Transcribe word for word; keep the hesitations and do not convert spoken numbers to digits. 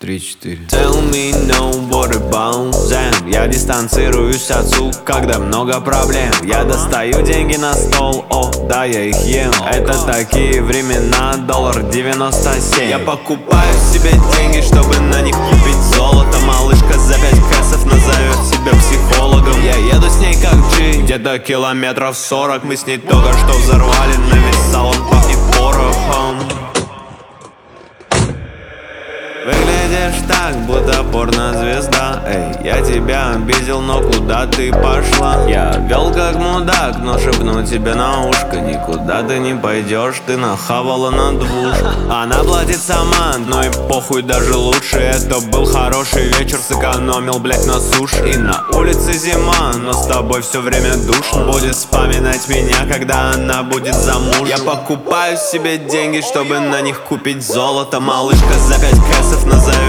Три-четыре. Tell me no what about them. Я дистанцируюсь от сук, когда много проблем. Я достаю деньги на стол, о, да, я их ем. Это такие времена, доллар девяносто семь. Я покупаю себе деньги, чтобы на них купить золото. Малышка за пять кэсов назовет себя психологом. Я еду с ней как G, где-то километров сорок. Мы с ней только что взорвали, на весь салон пахнет порохом. Выглядишь так, будто порнозвезда. Эй, я тебя обидел, но куда ты пошла? Я вел как мудак, но шепну тебе на ушко: никуда ты не пойдешь, ты нахавала на двушку. Она платит сама, но и похуй, даже лучше. Это был хороший вечер, сэкономил, блять, на суше. И на улице зима, но с тобой все время душно. Будет вспоминать меня, когда она будет замужем. Я покупаю себе деньги, чтобы на них купить золото. Малышка за пять кэсов назовет